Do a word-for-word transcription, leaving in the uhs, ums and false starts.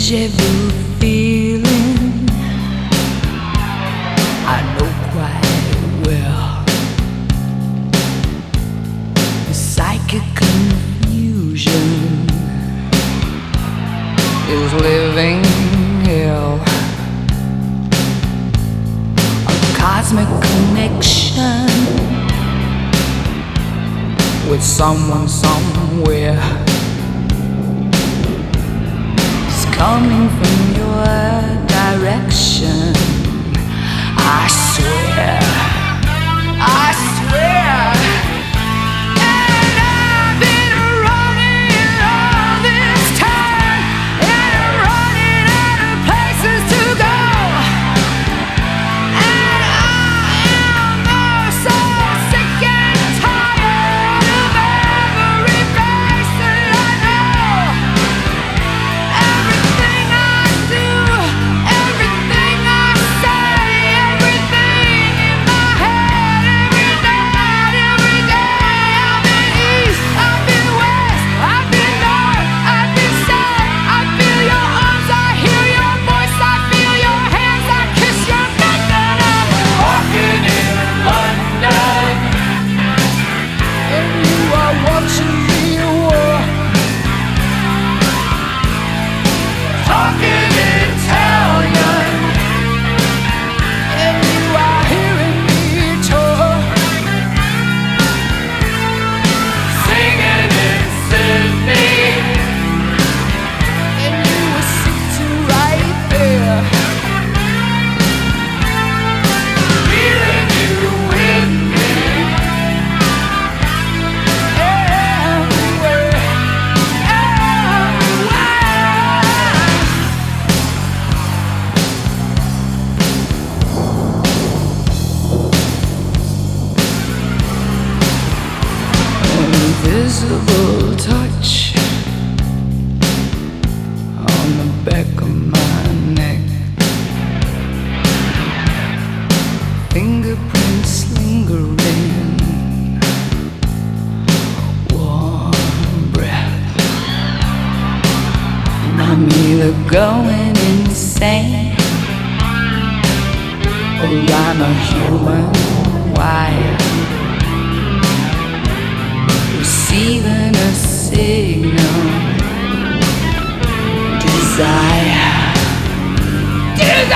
deja vu feeling I know quite well. The psychic confusion is living hell. A cosmic connection with someone somewhere is coming from your direction. I swear, I swear. And I've been running all this time and running out of places to go. And I am oh so sick and tired of every face that I know. Everything I do, everything I say, everything in my head, every night, every day. I've been east, I've been west, I've been north, I've been south. I feel your arms, I hear your voice, I feel your hands, I kiss your neck, and I'm walking in London, and you are watching me walk, talking Italian, and you are hearing me talk, singing in Sydney, and you were sitting right there, feeling you with me, everywhere, everywhere. An invisible touch on the back of my neck, fingerprints lingering, warm breath. And I'm either going insane or I'm a human wire receiving a signal. Desire, desire.